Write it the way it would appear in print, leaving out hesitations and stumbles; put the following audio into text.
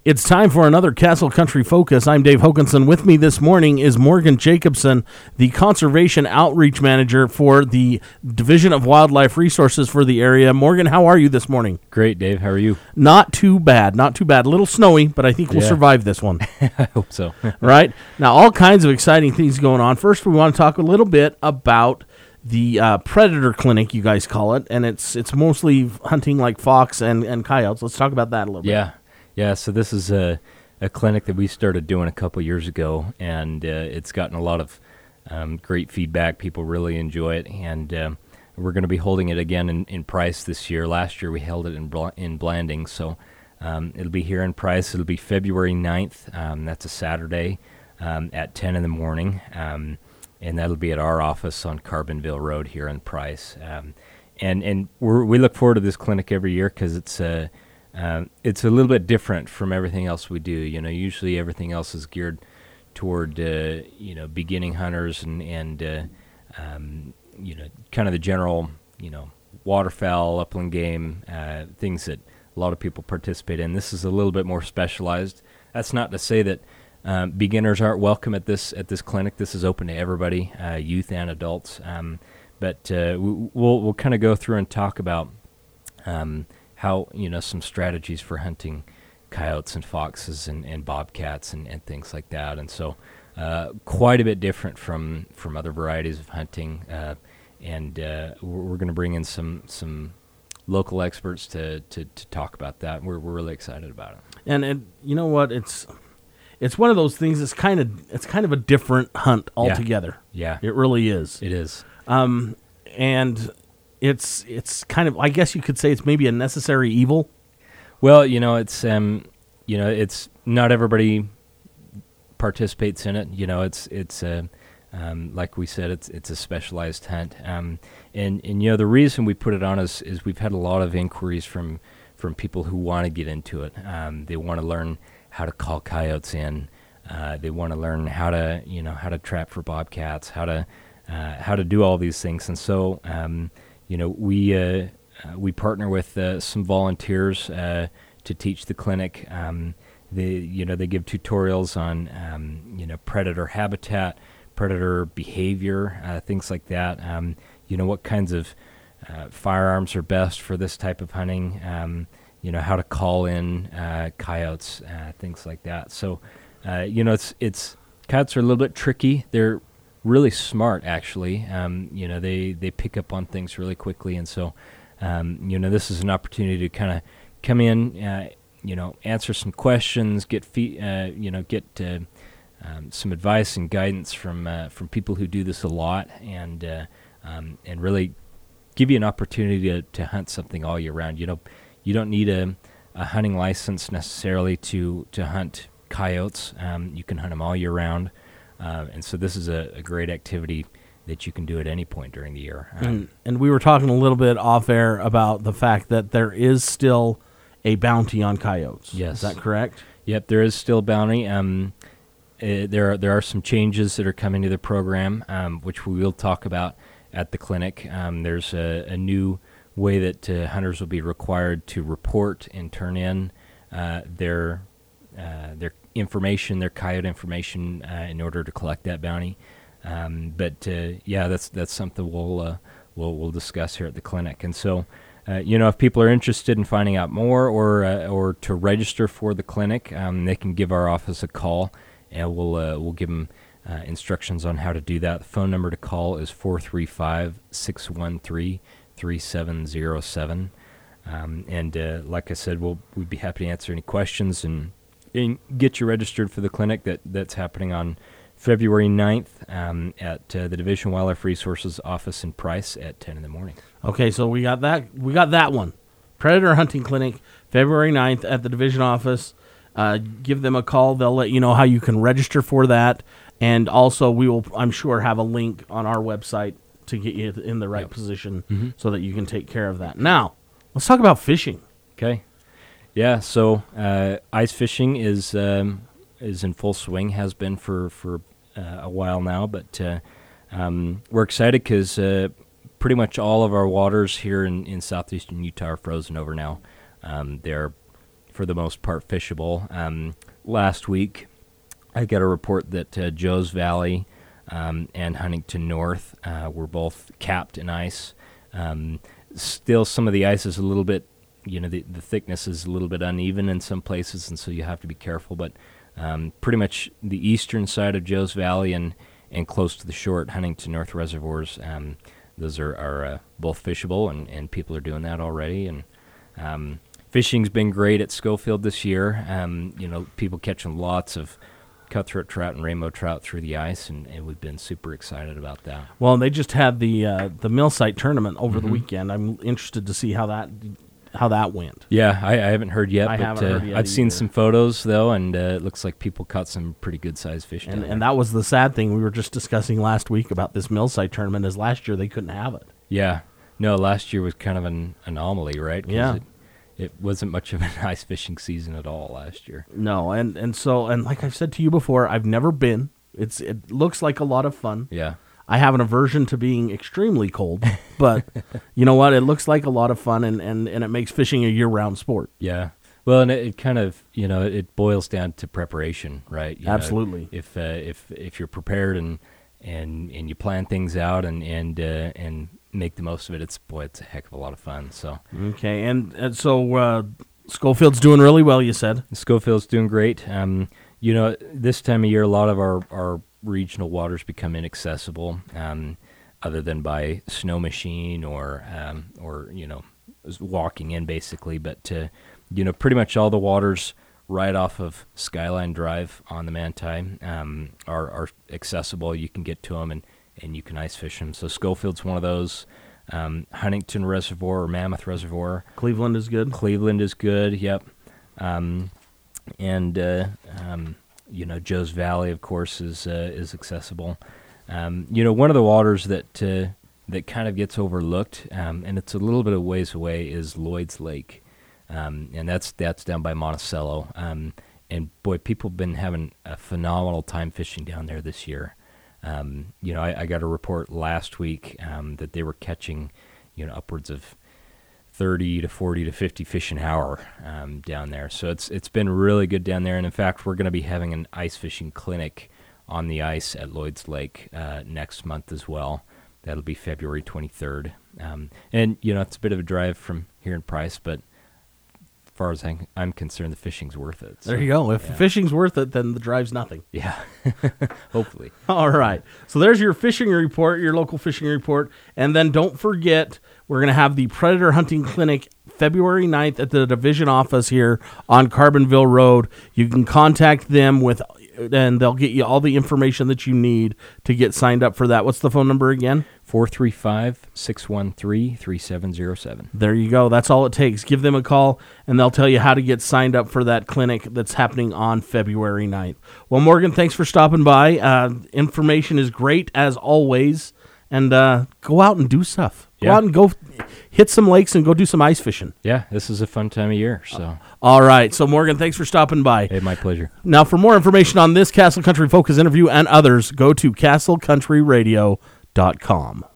It's time for another Castle Country Focus. I'm Dave Hokanson. With me this morning is Morgan Jacobson, the Conservation Outreach Manager for the Division of Wildlife Resources for the area. Morgan, how are you this morning? Great, Dave. How are you? Not too bad. Not too bad. A little snowy, but I think we'll survive this one. I hope so. Right? Now, all kinds of exciting things going on. First, we want to talk a little bit about the predator clinic, you guys call it, and it's mostly hunting like fox and coyotes. Let's talk about that a little bit. Yeah, so this is a clinic that we started doing a couple years ago, and it's gotten a lot of great feedback. People really enjoy it, and we're going to be holding it again in Price this year. Last year we held it in Blanding, so it'll be here in Price. It'll be February 9th. That's a Saturday at 10 in the morning, and that'll be at our office on Carbonville Road here in Price. And we look forward to this clinic every year because it's a little bit different from everything else we do. You know, usually everything else is geared toward beginning hunters and kind of the general waterfowl, upland game, things that a lot of people participate in. This is a little bit more specialized. That's not to say that beginners aren't welcome at this clinic. This is open to everybody, youth and adults. But we'll kind of go through and talk about how some strategies for hunting coyotes and foxes and bobcats and things like that. And so quite a bit different from other varieties of hunting. And we're going to bring in some local experts to talk about that. We're really excited about it. And you know what? It's one of those things. It's kind of a different hunt altogether. Yeah. It really is. It is. And it's kind of, I guess you could say it's maybe a necessary evil. Well, it's it's not everybody participates in it. It's like we said, it's a specialized hunt. And the reason we put it on is we've had a lot of inquiries from people who want to get into it. They want to learn how to call coyotes in. They want to learn how to trap for bobcats, how to do all these things. And so we partner with some volunteers to teach the clinic. They give tutorials on predator habitat, predator behavior, things like that. What kinds of firearms are best for this type of hunting. How to call in coyotes, things like that. So it's coyotes are a little bit tricky. They're really smart, actually. They pick up on things really quickly, and so this is an opportunity to kind of come in, answer some questions, get some advice and guidance from people who do this a lot, and really give you an opportunity to hunt something all year round. You don't need a hunting license necessarily to hunt coyotes. You can hunt them all year round. And so this is a great activity that you can do at any point during the year. And we were talking a little bit off air about the fact that there is still a bounty on coyotes. Yes. Is that correct? Yep, there is still a bounty. There are some changes that are coming to the program, which we will talk about at the clinic. There's a new way that hunters will be required to report and turn in their information, their coyote information, in order to collect that bounty. That's something we'll discuss here at the clinic. And so, if people are interested in finding out more or to register for the clinic, they can give our office a call, and we'll give them instructions on how to do that. The phone number to call is 435-613-3707. Like I said, we'd be happy to answer any questions and get you registered for the clinic that's happening on February 9th at the Division of Wildlife Resources office in Price at 10 in the morning. Okay, so we got that one. Predator Hunting Clinic, February 9th at the Division office. Give them a call. They'll let you know how you can register for that. And also we will, I'm sure, have a link on our website to get you in the right position so that you can take care of that. Now, let's talk about fishing. Okay. Yeah, so ice fishing is in full swing, has been for a while now, but we're excited because pretty much all of our waters here in southeastern Utah are frozen over now. They're for the most part, fishable. Last week, I got a report that Joe's Valley and Huntington North were both capped in ice. Still, some of the ice is a little bit, the thickness is a little bit uneven in some places, and so you have to be careful. But pretty much the eastern side of Joe's Valley and close to the shore at Huntington North reservoirs, those are both fishable, and people are doing that already. And fishing's been great at Schofield this year. People catching lots of cutthroat trout and rainbow trout through the ice, and we've been super excited about that. Well, they just had the mill site tournament over the weekend. I'm interested to see how that went. Yeah, I haven't heard yet, I but haven't heard yet I've seen either. some photos, though, and it looks like people caught some pretty good-sized fish down there. And that was the sad thing we were just discussing last week about this mill site tournament, is last year they couldn't have it. Yeah. No, last year was kind of an anomaly, right? 'Cause Yeah. It wasn't much of an ice fishing season at all last year. No, and so like I've said to you before, I've never been. It looks like a lot of fun. Yeah. I have an aversion to being extremely cold, but you know what? It looks like a lot of fun, and it makes fishing a year-round sport. Yeah. Well, and it kind of, it boils down to preparation, right? Absolutely. If you're prepared and you plan things out and make the most of it, it's a heck of a lot of fun. So Okay, and so Schofield's doing really well, you said. Schofield's doing great. This time of year, a lot of our regional waters become inaccessible, other than by snow machine or walking in, basically. But pretty much all the waters right off of Skyline Drive on the Manti are accessible. You can get to them and you can ice fish them. So Schofield's one of those. Huntington Reservoir or Mammoth Reservoir. Cleveland is good. Cleveland is good. Yep. Joe's Valley, of course, is accessible. One of the waters that kind of gets overlooked, and it's a little bit of ways away, is Lloyd's Lake, and that's down by Monticello. And boy, people have been having a phenomenal time fishing down there this year. I got a report last week that they were catching, upwards of 30 to 40 to 50 fish an hour down there. So it's been really good down there. And in fact, we're going to be having an ice fishing clinic on the ice at Lloyd's Lake next month as well. That'll be February 23rd. It's a bit of a drive from here in Price, but as far as I'm concerned, the fishing's worth it. So, there you go. If the fishing's worth it, then the drive's nothing. Yeah, hopefully. All right. So there's your fishing report, your local fishing report. And then don't forget, we're going to have the Predator Hunting Clinic February 9th at the division office here on Carbonville Road. You can contact them and they'll get you all the information that you need to get signed up for that. What's the phone number again? 435-613-3707. There you go. That's all it takes. Give them a call, and they'll tell you how to get signed up for that clinic that's happening on February 9th. Well, Morgan, thanks for stopping by. Information is great, as always. And go out and do stuff. Go out and go hit some lakes and go do some ice fishing. Yeah, this is a fun time of year. So all right. So, Morgan, thanks for stopping by. Hey, my pleasure. Now, for more information on this Castle Country Focus interview and others, go to castlecountryradio.com.